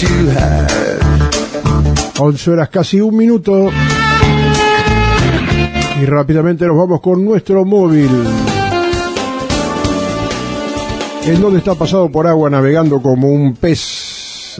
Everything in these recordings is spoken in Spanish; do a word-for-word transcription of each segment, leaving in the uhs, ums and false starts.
you had. once horas, casi un minuto. Y rápidamente nos vamos con nuestro móvil. En donde está pasado por agua navegando como un pez.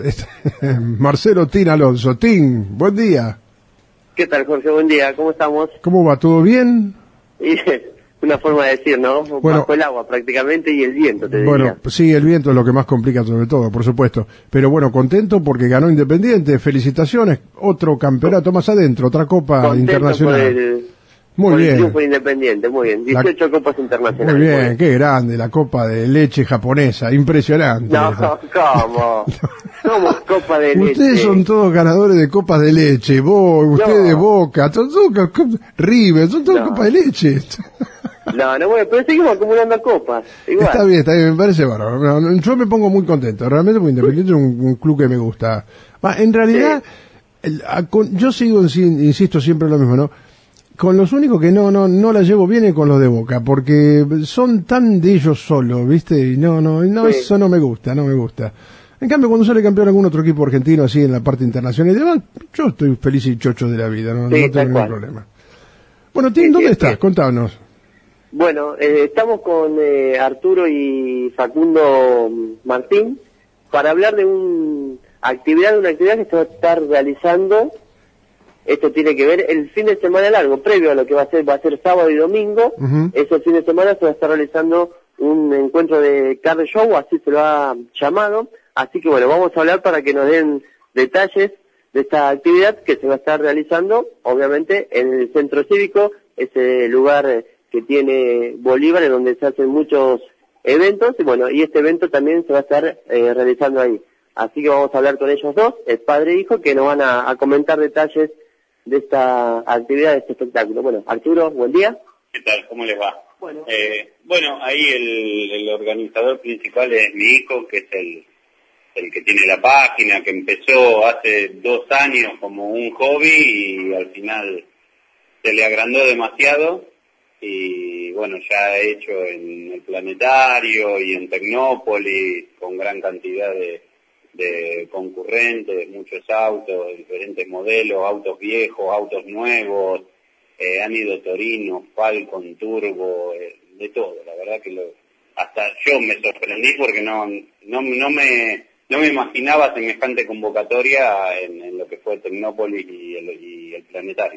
Marcelo Tin Alonso. Tin, buen día. ¿Qué tal, Jorge? Buen día. ¿Cómo estamos? ¿Cómo va? ¿Todo bien? Y, una forma de decir, ¿no? Bueno, bajo el agua prácticamente y el viento, te bueno, diría. Sí, el viento es lo que más complica sobre todo, por supuesto. Pero bueno, contento porque ganó Independiente. Felicitaciones. Otro campeonato más adentro, otra copa Contento internacional. Por el, muy por bien. El triunfo Independiente, muy bien. dieciocho la, copas internacionales. Muy bien, muy bien, qué grande, la copa de leche japonesa, impresionante. No, ¿cómo? Somos copa de leche. Ustedes son todos ganadores de copas de leche, vos, ustedes de Boca, son todos River, son todos no. copas de leche. No, no, bueno, pero seguimos acumulando copas. Igual. Está bien, está bien, me parece bárbaro. Yo me pongo muy contento, realmente muy Independiente es un, un club que me gusta. En realidad, sí. el, a, con, yo sigo, insisto siempre lo mismo, ¿no? Con los únicos que no no no la llevo bien es con los de Boca, porque son tan de ellos solos, ¿viste? Y no, no, no sí. Eso no me gusta, no me gusta. En cambio, cuando sale campeón algún otro equipo argentino así en la parte internacional y demás, yo estoy feliz y chocho de la vida, no, sí, no tengo ningún problema. Bueno, Tim, sí, ¿dónde sí, estás? Sí. Contanos. Bueno, eh, estamos con eh, Arturo y Facundo Martín para hablar de una actividad, de una actividad que se va a estar realizando. Esto tiene que ver el fin de semana largo, previo a lo que va a ser, va a ser sábado y domingo. Uh-huh. Ese fin de semana se va a estar realizando un encuentro de car show, así se lo ha llamado. Así que bueno, vamos a hablar para que nos den detalles de esta actividad que se va a estar realizando, obviamente, en el Centro Cívico, ese lugar que tiene Bolívar, en donde se hacen muchos eventos, y bueno, y este evento también se va a estar eh, realizando ahí. Así que vamos a hablar con ellos dos, el padre e hijo, que nos van a, a comentar detalles de esta actividad, de este espectáculo. Bueno, Arturo, buen día. ¿Qué tal? ¿Cómo les va? Bueno, eh, bueno ahí el, el organizador principal es mi hijo, que es el, el que tiene la página, que empezó hace dos años como un hobby y al final se le agrandó demasiado y bueno, ya ha hecho en el Planetario y en Tecnópolis con gran cantidad de de concurrentes, muchos autos, diferentes modelos, autos viejos, autos nuevos, eh, han ido Torino, Falcon, Turbo, eh, de todo, la verdad que lo, hasta yo me sorprendí porque no no no me no me imaginaba semejante convocatoria en, en lo que fue Tecnópolis y el, y el Planetario.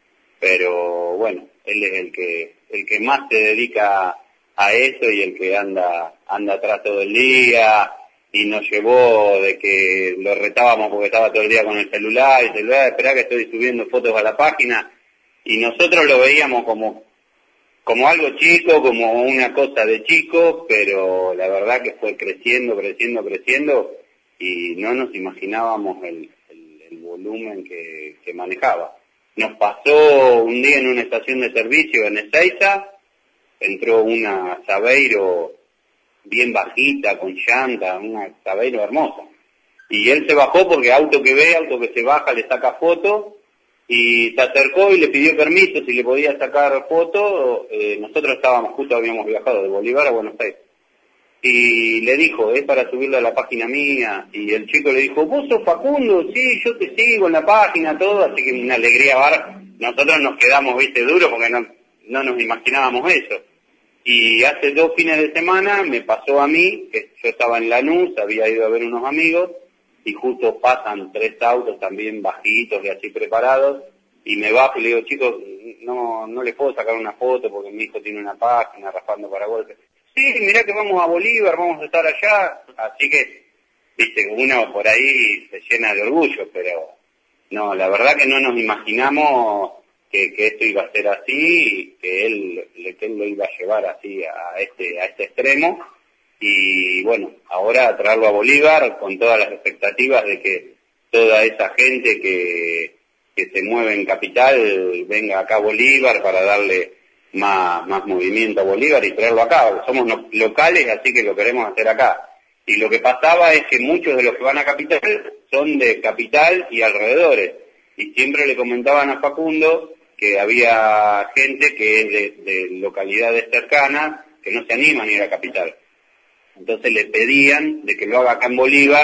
Pero bueno, él es el que el que más se dedica a eso y el que anda anda atrás todo el día. Y nos llevó de que lo retábamos porque estaba todo el día con el celular, y el celular, esperá que estoy subiendo fotos a la página, y nosotros lo veíamos como, como algo chico, como una cosa de chico, pero la verdad que fue creciendo, creciendo, creciendo, y no nos imaginábamos el, el, el volumen que, que manejaba. Nos pasó un día en una estación de servicio en Ezeiza, entró una Saveiro bien bajita, con llanta, una Saveiro hermosa. Y él se bajó porque auto que ve, auto que se baja, le saca foto, y se acercó y le pidió permiso si le podía sacar foto. Eh, nosotros estábamos, justo habíamos viajado de Bolívar a Buenos Aires. Y le dijo, es para subirlo a la página mía. Y el chico le dijo, ¿vos sos Facundo? Sí, yo te sigo en la página, todo. Así que una alegría bar. Nosotros nos quedamos, viste, duros porque no, no nos imaginábamos eso. Y hace dos fines de semana me pasó a mí, que yo estaba en Lanús, había ido a ver unos amigos, y justo pasan tres autos también bajitos y así preparados, y me bajo y le digo, chicos, no no les puedo sacar una foto porque mi hijo tiene una página raspando para golpes. Sí, mirá que vamos a Bolívar, vamos a estar allá, así que, viste, uno por ahí se llena de orgullo, pero no, la verdad que no nos imaginamos Que, que esto iba a ser así, que él, que él lo iba a llevar así a este, a este extremo, y bueno, ahora traerlo a Bolívar con todas las expectativas de que toda esa gente que, que se mueve en Capital venga acá a Bolívar para darle más, más movimiento a Bolívar y traerlo acá. Somos no, locales, así que lo queremos hacer acá. Y lo que pasaba es que muchos de los que van a Capital son de Capital y alrededores, y siempre le comentaban a Facundo que había gente que es de, de localidades cercanas que no se animan a ir a Capital. Entonces le pedían de que lo haga acá en Bolívar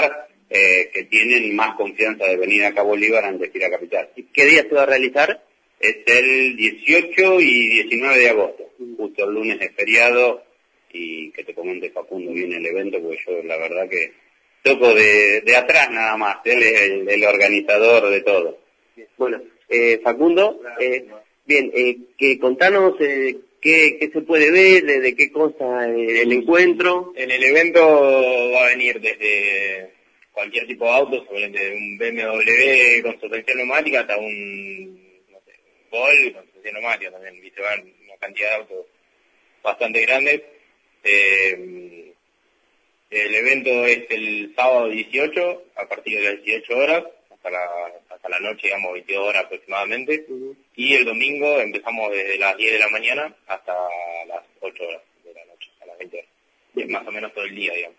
eh, que tienen más confianza de venir acá a Bolívar antes de ir a Capital. ¿Qué día se va a realizar? Es el dieciocho y diecinueve de agosto, justo el lunes es feriado, y que te comente Facundo bien el evento, porque yo la verdad que toco de, de atrás nada más, él es el, el organizador de todo. Bueno, eh, Facundo, eh, bien, eh, que contanos eh, qué, qué se puede ver, de, de qué consta el, el encuentro. En el evento va a venir desde cualquier tipo de auto, desde un B M W con suspensión neumática hasta un, no sé, Gol con suspensión neumática también, viste, van una cantidad de autos bastante grandes. Eh, el evento es el sábado dieciocho, a partir de las dieciocho horas, hasta la, hasta la noche, digamos, veintidós horas aproximadamente, uh-huh. Y el domingo empezamos desde las diez de la mañana hasta las ocho horas de la noche, a las veinte horas. Y es más o menos todo el día, digamos.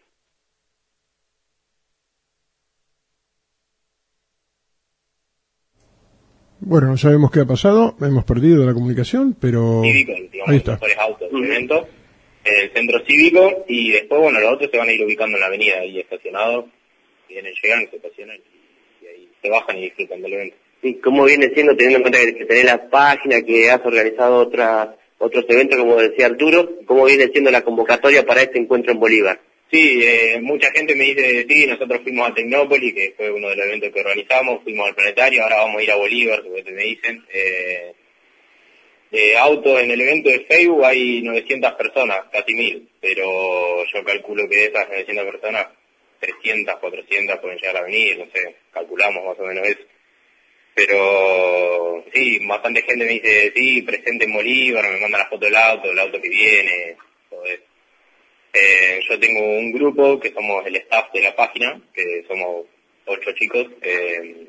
Bueno, no sabemos qué ha pasado, hemos perdido la comunicación, pero Cívico, digamos, ahí está. Los mejores autos del evento, en el centro cívico, y después, bueno, los otros se van a ir ubicando en la avenida ahí estacionados, vienen, llegan, se estacionan y ahí se bajan y disfrutan del evento. ¿Y cómo viene siendo, teniendo en cuenta que, que tenés la página, que has organizado otras otros eventos, como decía Arturo, cómo viene siendo la convocatoria para este encuentro en Bolívar? Sí, eh, mucha gente me dice, sí, nosotros fuimos a Tecnópolis, que fue uno de los eventos que organizamos, fuimos al Planetario, ahora vamos a ir a Bolívar, que me dicen. Eh, de autos en el evento de Facebook hay novecientas personas, casi mil, pero yo calculo que de esas novecientas personas, trescientas, cuatrocientas pueden llegar a venir, no sé, calculamos más o menos eso. Pero sí, bastante gente me dice, sí, presente en Bolívar, me manda la foto del auto, el auto que viene, todo eso. Eh, yo tengo un grupo que somos el staff de la página, que somos ocho chicos, eh,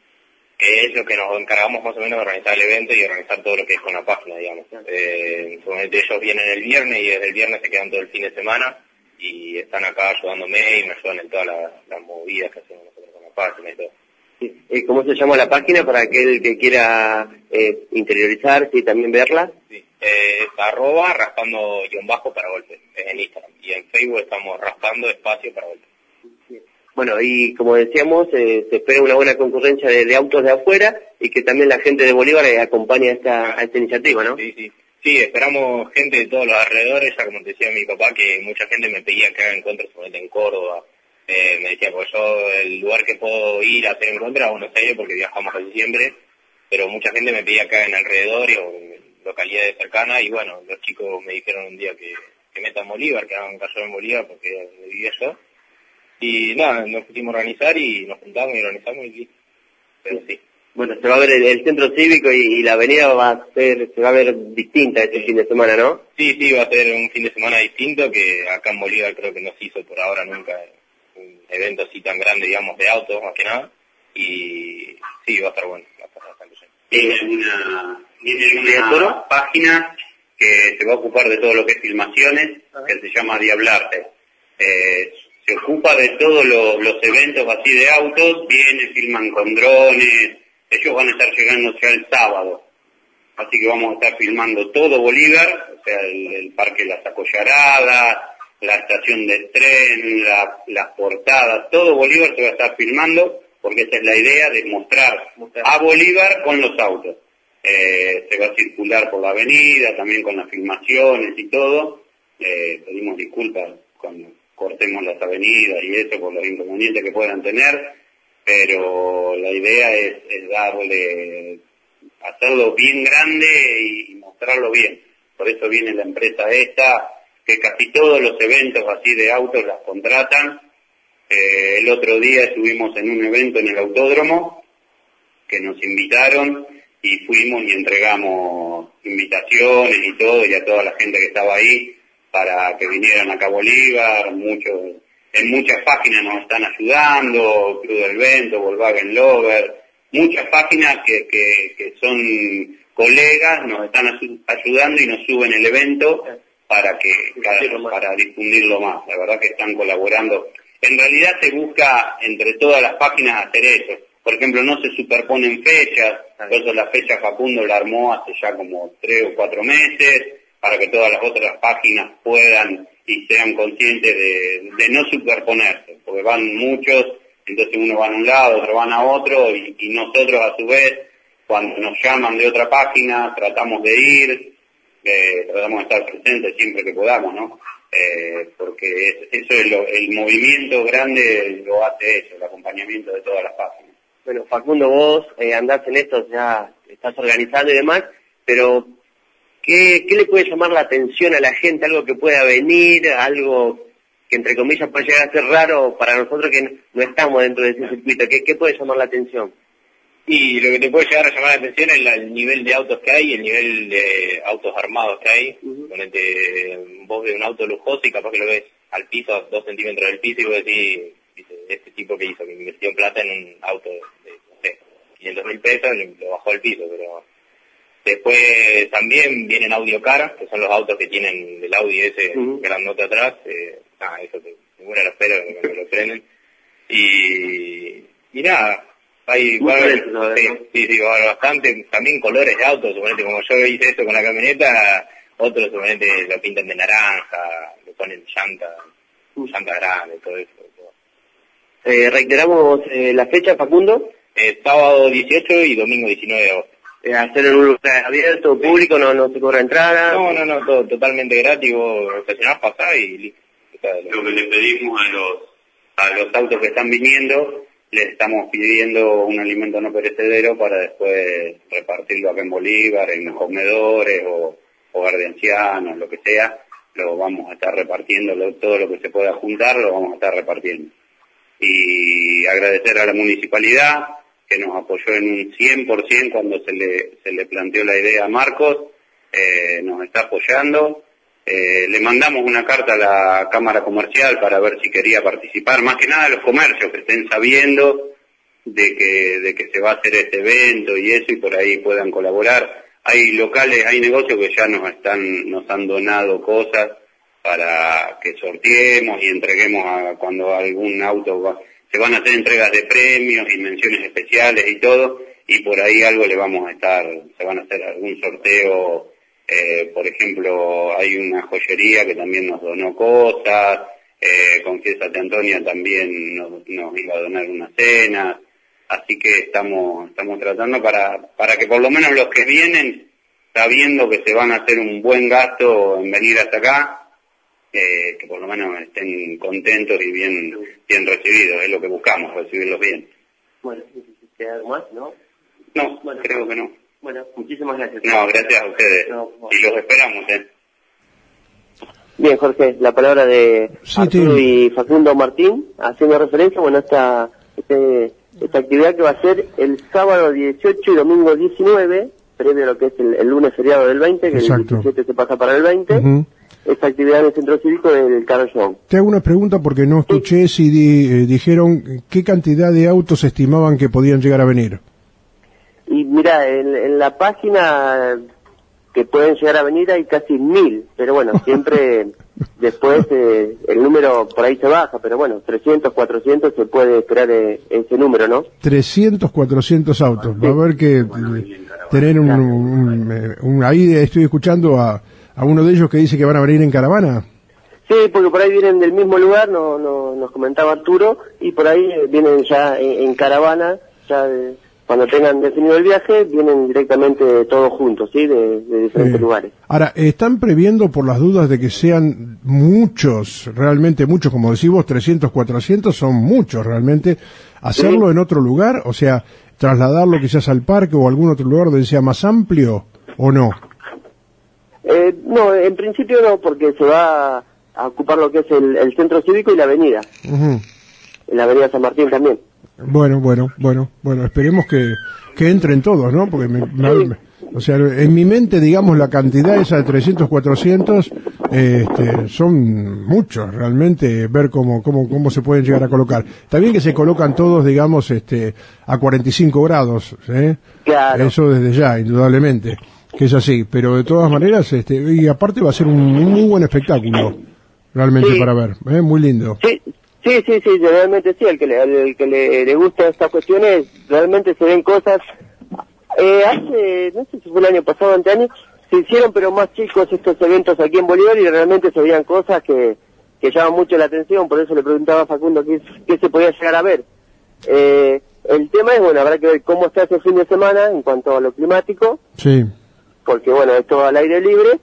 que es lo que nos encargamos más o menos de organizar el evento y organizar todo lo que es con la página, digamos. Eh, ellos vienen el viernes y desde el viernes se quedan todo el fin de semana y están acá ayudándome y me ayudan en todas las, las movidas que hacemos nosotros con la página y todo. Sí. ¿Cómo se llama la página para aquel que quiera eh, interiorizarse y también verla? Sí. Eh, es arroba raspando guión bajo para golpe, es en Instagram, y en Facebook estamos raspando espacio para golpe. Bueno, y como decíamos, eh, se espera una buena concurrencia de, de autos de afuera y que también la gente de Bolívar eh, acompañe a esta, a esta iniciativa, ¿no? Sí, sí. Sí, esperamos gente de todos los alrededores, ya como te decía mi papá, que mucha gente me pedía que haga encuentros en Córdoba. Eh, me decía, pues yo el lugar que puedo ir a hacer encuentros a Buenos Aires porque viajamos casi siempre, pero mucha gente me pedía que haga en alrededor o en localidades cercanas y bueno, los chicos me dijeron un día que, que metan Bolívar, que hagan caso en Bolívar porque es donde vivía yo. Y nada, nos pusimos a organizar y nos juntamos y organizamos y listo. Pero sí. Bueno, se va a ver el, el centro cívico y, y la avenida va a ser, se va a ver distinta este sí. fin de semana, ¿no? Sí, sí, va a ser un fin de semana distinto que acá en Bolívar creo que no se hizo por ahora nunca un evento así tan grande, digamos, de autos más que nada. Y sí, va a estar bueno, va a estar bastante bien. Tiene una, tiene una página que se va a ocupar de todo lo que es filmaciones, que se llama Diablarte. Eh, se ocupa de todos los, los eventos así de autos, viene, filman con drones, ellos van a estar llegando ya el sábado, así que vamos a estar filmando todo Bolívar, o sea, el, el Parque Las Acollaradas, la estación de tren, la, las portadas, todo Bolívar se va a estar filmando, porque esa es la idea de mostrar a Bolívar con los autos. Eh, se va a circular por la avenida, también con las filmaciones y todo, eh, pedimos disculpas cuando cortemos las avenidas y eso por los inconvenientes que puedan tener, pero la idea es, es darle, hacerlo bien grande y, y mostrarlo bien. Por eso viene la empresa esta, que casi todos los eventos así de autos las contratan. Eh, el otro día estuvimos en un evento en el autódromo, que nos invitaron y fuimos y entregamos invitaciones y todo, y a toda la gente que estaba ahí, para que vinieran acá a Bolívar. Muchos, en muchas páginas nos están ayudando, Club del Vento, Volkswagen Lover, muchas páginas que, que, que son colegas, nos están ayudando y nos suben el evento para que para, para difundirlo más. La verdad que están colaborando. En realidad se busca entre todas las páginas hacer eso. Por ejemplo, no se superponen fechas, por eso la fecha Facundo la armó hace ya como tres o cuatro meses, para que todas las otras páginas puedan y sean conscientes de, de no superponerse, porque van muchos entonces uno va a un lado, otro van a otro, y, y nosotros a su vez, cuando nos llaman de otra página, tratamos de ir, eh, tratamos de estar presentes siempre que podamos, ¿no? Eh, porque es, eso es lo, el movimiento grande lo hace eso, el acompañamiento de todas las páginas. Bueno, Facundo, vos eh, andás en esto, ya estás organizando y demás, pero ¿qué, ¿qué le puede llamar la atención a la gente? Algo que pueda venir, algo que entre comillas puede llegar a ser raro para nosotros que no estamos dentro de ese circuito. ¿Qué, qué puede llamar la atención? Y lo que te puede llegar a llamar la atención es la, el nivel de autos que hay, el nivel de autos armados que hay. Uh-huh. Ponete, vos ves un auto lujoso y capaz que lo ves al piso, a dos centímetros del piso, y vos decís, dice, este tipo que hizo, que invirtió en plata en un auto de, no sé, quinientos mil pesos, lo bajó al piso, pero después también vienen audio car, que son los autos que tienen el Audi ese uh-huh. grandote atrás, eh, ah, eso te, ninguna lo espero, que lo prenden, y, y nada, hay, va a haber, sí, sí, sí, va a haber bastante, también colores de autos, suponete, como yo hice esto con la camioneta, otros suponete lo pintan de naranja, le ponen llanta, llanta grande, todo eso. Todo. Eh, reiteramos eh, la fecha, Facundo. Eh, sábado dieciocho y domingo diecinueve de agosto. Eh, hacer en un lugar abierto, público, no no se cobra entrada. No, no, no, todo totalmente gratis, vos estacionás, pasás y listo. Lo que le pedimos a los a los autos que están viniendo, les estamos pidiendo un alimento no perecedero para después repartirlo acá en Bolívar, en los comedores o hogar de ancianos, lo que sea, lo vamos a estar repartiendo, lo, todo lo que se pueda juntar lo vamos a estar repartiendo. Y agradecer a la municipalidad, que nos apoyó en un cien por ciento cuando se le, se le planteó la idea a Marcos, eh, nos está apoyando. Eh, le mandamos una carta a la Cámara Comercial para ver si quería participar, más que nada los comercios que estén sabiendo de que, de que se va a hacer este evento y eso, y por ahí puedan colaborar. Hay locales, hay negocios que ya nos están, nos han donado cosas para que sorteemos y entreguemos a, cuando algún auto va, se van a hacer entregas de premios y menciones especiales y todo, y por ahí algo le vamos a estar, se van a hacer algún sorteo, eh, por ejemplo, hay una joyería que también nos donó cosas, eh, Confiesa de Antonia también nos, nos iba a donar una cena, así que estamos, estamos tratando para, para que por lo menos los que vienen, sabiendo que se van a hacer un buen gasto en venir hasta acá, Eh, que por lo menos estén contentos y bien bien recibidos, es lo que buscamos, recibirlos bien. Bueno, ¿queda algo más, no? No, bueno, creo que no. Bueno, muchísimas gracias. No, gracias a ustedes. No, bueno. Y los esperamos, ¿eh? Bien, Jorge, la palabra de sí, Arturo tío. y Facundo Martín, haciendo referencia, bueno, esta, este, esta actividad que va a ser el sábado dieciocho y domingo diecinueve, previo a lo que es el, el lunes feriado del veinte, que Exacto. el diecisiete se pasa para el veinte. Uh-huh. Esta actividad en el Centro Cívico del Carlos João. Te hago una pregunta porque no escuché sí. si di, eh, dijeron qué cantidad de autos estimaban que podían llegar a venir. Y mira, en, en la página que pueden llegar a venir hay casi mil, pero bueno, siempre después eh, el número por ahí se baja, pero bueno, trescientos, cuatrocientos se puede esperar eh, ese número, ¿no? trescientos, cuatrocientos autos. Sí. Va a haber que eh, tener un, un, un, un... Ahí estoy escuchando a... ¿A uno de ellos que dice que van a venir en caravana? Sí, porque por ahí vienen del mismo lugar, no, no, nos comentaba Arturo, y por ahí vienen ya en, en caravana, ya de, cuando tengan definido el viaje, vienen directamente todos juntos, ¿sí? De, de diferentes sí. lugares. Ahora, ¿están previendo por las dudas de que sean muchos, realmente muchos, como decís vos, trescientos, cuatrocientos, son muchos realmente, hacerlo sí. en otro lugar? O sea, trasladarlo quizás al parque o a algún otro lugar donde sea más amplio, ¿o no? Eh, no, en principio no, porque se va a ocupar lo que es el, el centro cívico y la avenida. Uh-huh. La avenida San Martín también. Bueno, bueno, bueno, bueno, esperemos que, que entren todos, ¿no? Porque, me, me, me, o sea, en mi mente, digamos, la cantidad esa de trescientos, cuatrocientos, eh, este, son muchos, realmente, ver cómo, cómo, cómo se pueden llegar a colocar. También que se colocan todos, digamos, este, a cuarenta y cinco grados, ¿eh? Claro. Eso desde ya, indudablemente. Que es así, pero de todas maneras, este, y aparte va a ser un, un muy buen espectáculo, realmente, sí. para ver, ¿eh? Muy lindo. Sí, sí, sí, sí, realmente sí, el que le, el que le, le gusta estas cuestiones, realmente se ven cosas, eh, hace, no sé si fue el año pasado, anteaño, se hicieron pero más chicos estos eventos aquí en Bolívar y realmente se veían cosas que, que llaman mucho la atención, por eso le preguntaba a Facundo qué, qué se podía llegar a ver. Eh, el tema es, bueno, habrá que ver cómo está ese fin de semana en cuanto a lo climático. Sí. Porque, bueno, es todo al aire libre.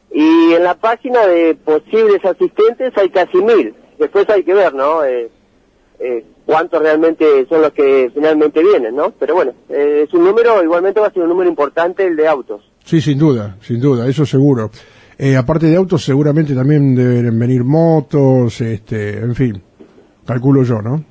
Y en la página de posibles asistentes hay casi mil. Después hay que ver, ¿no? Eh, eh, cuántos realmente son los que finalmente vienen, ¿no? Pero bueno, eh, es un número, igualmente va a ser un número importante el de autos. Sí, sin duda, sin duda, eso seguro. Eh, aparte de autos, seguramente también deben venir motos, este, en fin, calculo yo, ¿no?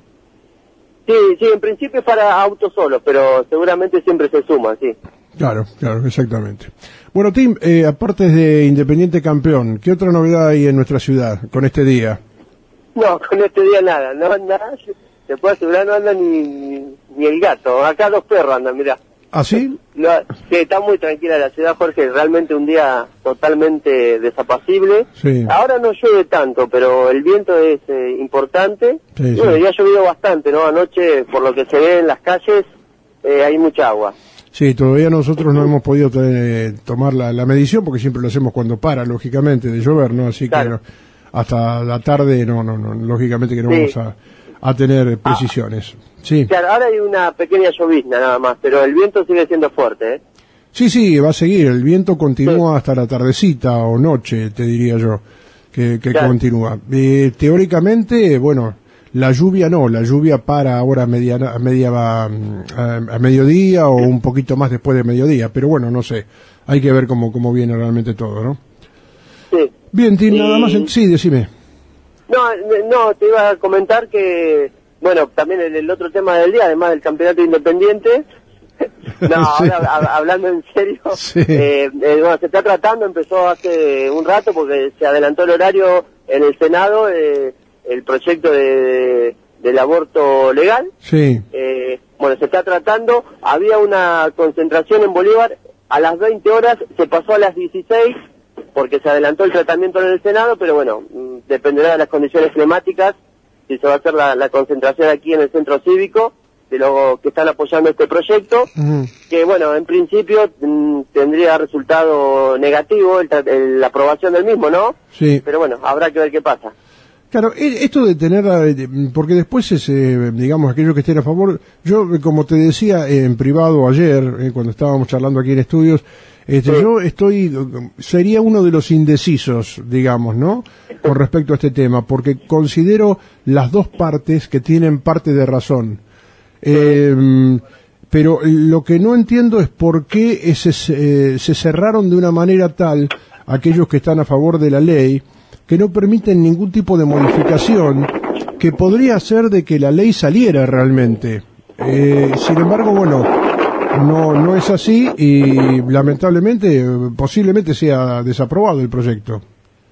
Sí, sí, en principio es para autos solos, pero seguramente siempre se suma, sí. Claro, claro, exactamente. Bueno, Tim, eh, aparte de Independiente campeón, ¿qué otra novedad hay en nuestra ciudad con este día? No, con este día nada, no anda, te puedo asegurar, no anda ni, ni, ni el gato. Acá dos perros andan, mirá. ¿Ah, sí? No, sí, está muy tranquila la ciudad, Jorge, realmente un día totalmente desapacible. Sí. Ahora no llueve tanto, pero el viento es eh, importante. Sí, y bueno, sí. ya ha llovido bastante, ¿no? Anoche, por lo que se ve en las calles, eh, hay mucha agua. Sí, todavía nosotros no hemos podido eh, tomar la, la medición, porque siempre lo hacemos cuando para, lógicamente, de llover, ¿no? Así Claro. que hasta la tarde, no, no, no, lógicamente que no Sí. vamos a, a tener precisiones. Sí. Claro, ahora hay una pequeña llovizna nada más, pero el viento sigue siendo fuerte, ¿eh? Sí, sí, va a seguir. El viento continúa hasta la tardecita o noche, te diría yo, que, que Claro. continúa. Eh, teóricamente, bueno, la lluvia no, la lluvia para ahora a media, a, media a, a mediodía o un poquito más después de mediodía, pero bueno, no sé. Hay que ver cómo, cómo viene realmente todo, ¿no? Sí. Bien, Tim, Y- nada más. En... Sí, decime. No, no, te iba a comentar que, bueno, también el, el otro tema del día, además del campeonato independiente, no, Sí. ahora, a- hablando en serio, Sí. eh, eh, bueno, se está tratando, empezó hace un rato porque se adelantó el horario en el Senado, eh, el proyecto de, del aborto legal. Sí. Eh, bueno, se está tratando, había una concentración en Bolívar, a las veinte horas se pasó a las dieciséis, porque se adelantó el tratamiento en el Senado, pero bueno, mm, dependerá de las condiciones climáticas, si se va a hacer la, la concentración aquí en el centro cívico, de los que están apoyando este proyecto, Ujú. que bueno, en principio mm, tendría resultado negativo el tra- el- la aprobación del mismo, ¿no? Sí. Pero bueno, habrá que ver qué pasa. Claro, e- esto de tener, eh, porque después es, eh, digamos, aquellos que estén a favor, yo, eh, como te decía eh, en privado ayer, eh, cuando estábamos charlando aquí en estudios, este, Sí. yo estoy, eh, sería uno de los indecisos, digamos, ¿no? Con respecto a este tema, porque considero las dos partes que tienen parte de razón. Eh, pero lo que no entiendo es por qué ese, eh, se cerraron de una manera tal aquellos que están a favor de la ley, que no permiten ningún tipo de modificación, que podría ser de que la ley saliera realmente. Eh, sin embargo, bueno, no, no es así y lamentablemente, eh, posiblemente sea desaprobado el proyecto.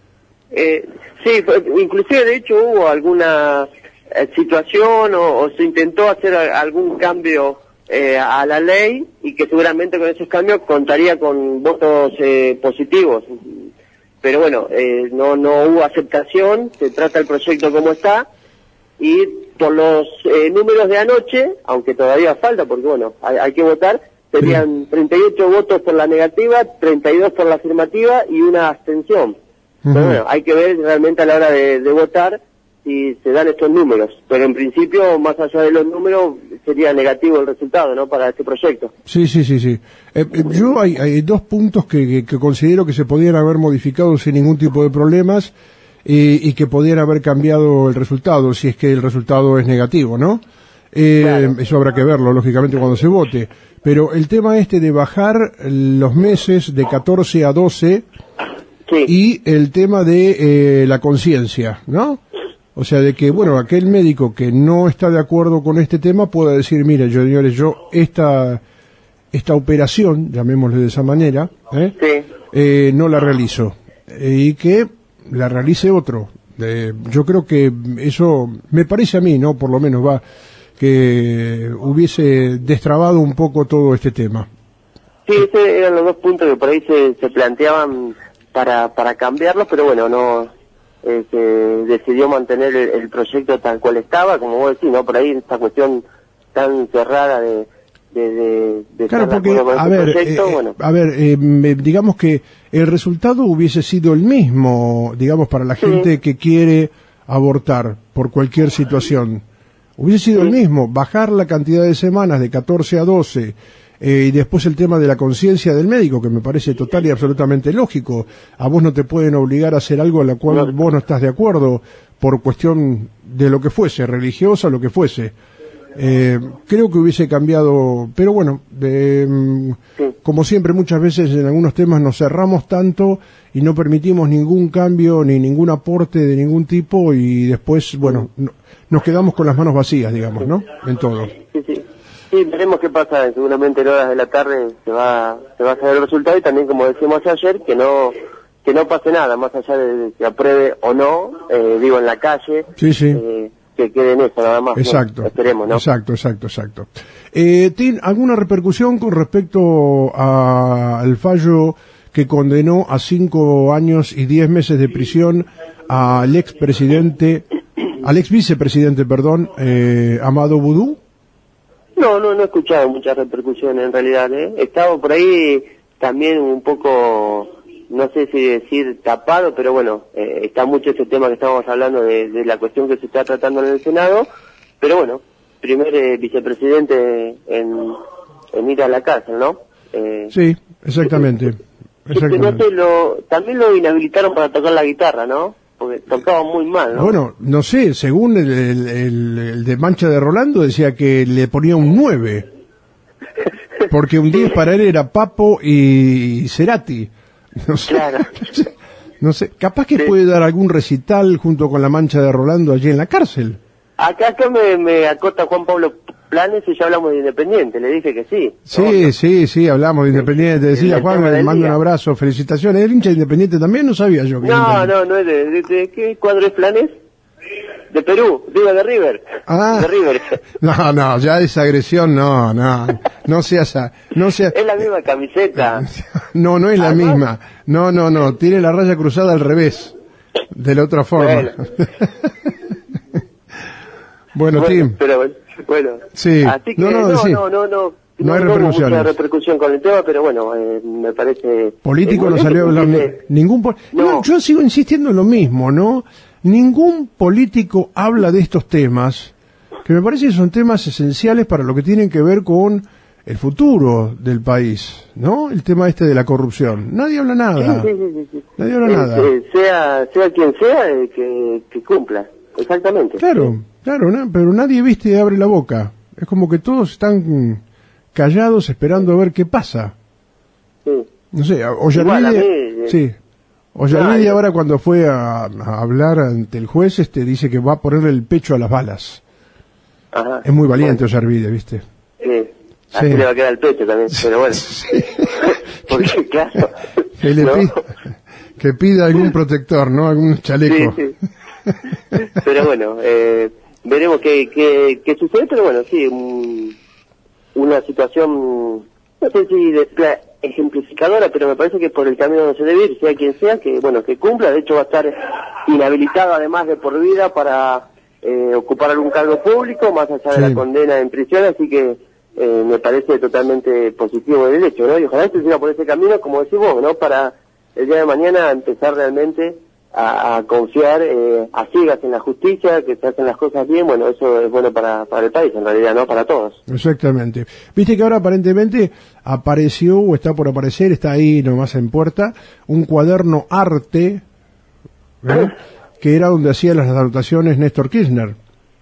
Eh, sí, fue- inclusive de hecho hubo alguna eh, situación o, o se intentó hacer a- algún cambio eh, a la ley y que seguramente con esos cambios contaría con votos eh, positivos. Pero bueno, eh, no, no hubo aceptación, se trata el proyecto como está y por los eh, números de anoche, aunque todavía falta porque bueno, hay, hay que votar, serían treinta y ocho votos por la negativa, treinta y dos por la afirmativa y una abstención. Pero Ujú. bueno, hay que ver realmente a la hora de, de votar si se dan estos números. Pero en principio, más allá de los números, sería negativo el resultado, ¿no? Para este proyecto. Sí, sí, sí, sí. Eh, eh, yo hay, hay dos puntos que, que, que considero que se podían haber modificado sin ningún tipo de problemas eh, y que podían haber cambiado el resultado, si es que el resultado es negativo, ¿no? Eh, Claro. Eso habrá que verlo, lógicamente, cuando se vote. Pero el tema este de bajar los meses de catorce a doce Sí, y el tema de eh, la conciencia, ¿no? O sea, de que, bueno, aquel médico que no está de acuerdo con este tema pueda decir, mire, yo, señores, yo esta, esta operación, llamémosle de esa manera, ¿eh? sí. Eh, no la realizo. Eh, y que la realice otro. Eh, yo creo que eso, me parece a mí, ¿no? Por lo menos va, que hubiese destrabado un poco todo este tema. Sí, esos eran los dos puntos que por ahí se, se planteaban para, para cambiarlos, pero bueno, no eh, se decidió mantener el, el proyecto tal cual estaba, como vos decís, ¿no? Por ahí esta cuestión tan cerrada de, de, de, de Claro, estar de porque, acuerdo con a este ver, proyecto, eh, bueno. a ver, eh, me- digamos que el resultado hubiese sido el mismo, digamos, para la Sí. gente que quiere abortar por cualquier situación. hubiese sido sí. el mismo, bajar la cantidad de semanas de catorce a doce, eh, y después el tema de la conciencia del médico, que me parece total y absolutamente lógico. A vos no te pueden obligar a hacer algo a la cual no. vos no estás de acuerdo, por cuestión de lo que fuese, religiosa, lo que fuese. Eh, creo que hubiese cambiado, pero bueno, de, sí. como siempre muchas veces en algunos temas nos cerramos tanto y no permitimos ningún cambio ni ningún aporte de ningún tipo y después, bueno, no, nos quedamos con las manos vacías, digamos, ¿no? En todo. Sí, sí. Sí, veremos qué pasa, seguramente en horas de la tarde se va, se va a saber el resultado y también, como decíamos ayer, que no, que no pase nada, más allá de que apruebe o no, eh, digo, en la calle. Sí, sí. Eh, que quede en eso nada más. Exacto. No, esperemos, ¿no? Exacto, exacto, exacto. Eh, ¿Tiene alguna repercusión con respecto a, al fallo que condenó a cinco años y diez meses de prisión al expresidente, al ex vicepresidente, perdón, eh, Amadou Boudou? No, no, no he escuchado muchas repercusiones en realidad, ¿eh? He estado por ahí también un poco, no sé si decir tapado, pero bueno, eh, está mucho ese tema que estábamos hablando de, de la cuestión que se está tratando en el Senado, pero bueno, primer eh, vicepresidente en, en ir a la cárcel, ¿no? Eh, sí, exactamente. exactamente. No sé, lo, también lo inhabilitaron para tocar la guitarra, ¿no? Porque tocaba muy mal, ¿no? Bueno, no sé, según el, el, el, el de Mancha de Rolando decía que le ponía un nueve, porque un diez para él era Papo y Cerati. No sé, claro. no sé, capaz que sí. puede dar algún recital junto con la Mancha de Rolando allí en la cárcel. Acá, acá me, me acota Juan Pablo Planes y ya hablamos de Independiente, le dije que sí. Sí, ¿no? sí, sí, hablamos de Independiente, decía Juan, le mando un abrazo, felicitaciones. ¿El hincha de Independiente también? No sabía yo. Que no, no, no es de, de, de, de ¿qué cuadro es Planes? De Perú, digo de River. Ah, de River. No, no, ya esa agresión, no, no, no seas, no sea. Es la misma camiseta. No, no es la ¿Además? misma. No, no, no, tiene la raya cruzada al revés, de la otra forma. Bueno, bueno, bueno Tim. Pero bueno. Sí. Así que no, no, no, sí. no, no, no. No hay no, repercusiones. No hubo mucha repercusión con el tema, pero bueno, eh, me parece... Político no salió a hablar porque... ningún... Po no. no, yo sigo insistiendo en lo mismo, ¿no? Ningún político habla de estos temas, que me parece que son temas esenciales para lo que tienen que ver con el futuro del país, ¿no? El tema este de la corrupción. Nadie habla nada. Sí, sí, sí, sí. Nadie habla eh, nada. Eh, sea, sea quien sea, eh, que, que cumpla. Exactamente. Claro, sí. claro, ¿no? Pero nadie, viste, abre la boca. Es como que todos están callados esperando a ver qué pasa. Sí. No sé, Ollarvide, sí. Ollarvide no, ahora cuando fue a, a hablar ante el juez, este dice que va a ponerle el pecho a las balas. Ajá. Es muy valiente bueno. Ollarvide, ¿viste? Sí. Así sí. le va a quedar el pecho también, pero bueno. Sí. Porque claro. Que le ¿no? pida, que pida algún protector, ¿no? Algún chaleco. Sí, sí. Pero bueno, eh, veremos qué, qué, qué sucede, pero bueno, sí, un, una situación, no sé si de, ejemplificadora, pero me parece que por el camino donde se debe ir, sea quien sea, que bueno, que cumpla, de hecho va a estar inhabilitado además de por vida para eh, ocupar algún cargo público, más allá sí. de la condena en prisión, así que eh, me parece totalmente positivo el hecho, ¿no? Y ojalá esto siga por ese camino, como decís vos, ¿no? Para el día de mañana empezar realmente a, a confiar eh, a ciegas en la justicia, que se hacen las cosas bien, bueno, eso es bueno para, para el país, en realidad, ¿no? Para todos. Exactamente. Viste que ahora aparentemente apareció, o está por aparecer, está ahí nomás en puerta, un cuaderno arte, ¿eh? que era donde hacía las anotaciones Néstor Kirchner.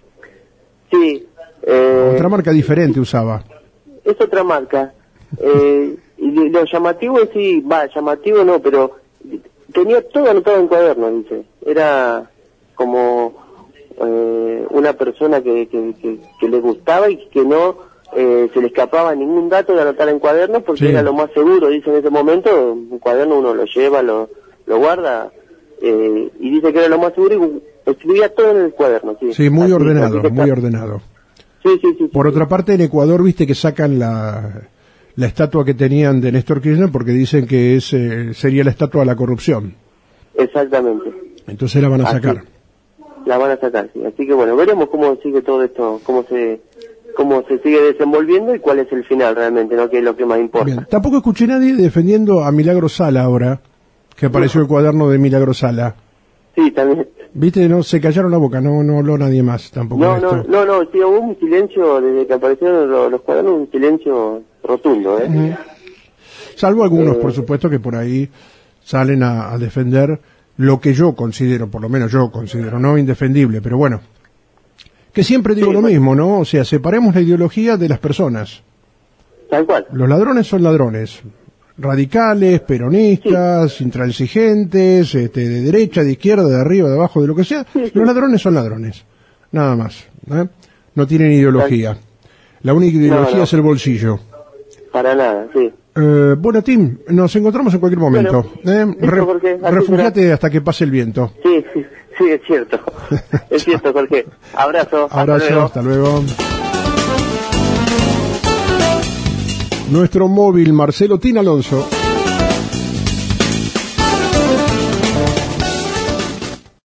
Sí. Eh, otra marca diferente usaba. Es otra marca. Eh, y lo llamativo es, sí, va, llamativo no, pero tenía todo anotado en cuaderno, dice. Era como eh, una persona que, que, que, que le gustaba y que no eh, se le escapaba ningún dato de anotar en cuadernos porque sí. era lo más seguro, dice en ese momento. Un cuaderno uno lo lleva, lo, lo guarda eh, y dice que era lo más seguro y escribía todo en el cuaderno. Sí, sí muy así, ordenado, así muy ordenado. Sí, sí, sí. Por sí, otra sí. parte, en Ecuador, viste que sacan la... la estatua que tenían de Néstor Kirchner porque dicen que es, eh, sería la estatua de la corrupción. Exactamente. Entonces la van a Así, sacar. La van a sacar, sí. Así que bueno, veremos cómo sigue todo esto, cómo se cómo se sigue desenvolviendo y cuál es el final realmente, ¿no? Que es lo que más importa. Bien. Tampoco escuché a nadie defendiendo a Milagro Sala ahora, que apareció no. el cuaderno de Milagro Sala. Sí, también. Viste, no se callaron la boca, no no habló nadie más tampoco. No, de no, esto. no, no, sí, hubo un silencio desde que aparecieron los, los cuadernos, un silencio rotundo, ¿eh? Uh-huh. Salvo algunos, Eh, por supuesto, que por ahí salen a, a defender lo que yo considero, por lo menos yo considero, no indefendible, pero bueno, que siempre digo Sí, lo bueno. mismo, ¿no? O sea, separemos la ideología de las personas. Tal cual. Los ladrones son ladrones. Radicales, peronistas, intransigentes, este, de derecha, de izquierda, de arriba, de abajo, de lo que sea. Sí, sí. Los ladrones son ladrones. Nada más. ¿eh? No tienen ideología. La única ideología No, no. es el bolsillo. Para nada, sí. Eh, bueno, Tim, nos encontramos en cualquier momento. Bueno, ¿eh? listo, Re- Jorge, así Refugiate será. hasta que pase el viento. Sí, sí, sí, es cierto. Es cierto, Jorge. Abrazo. hasta Abrazo, luego. hasta luego. Nuestro móvil, Marcelo Tin Alonso.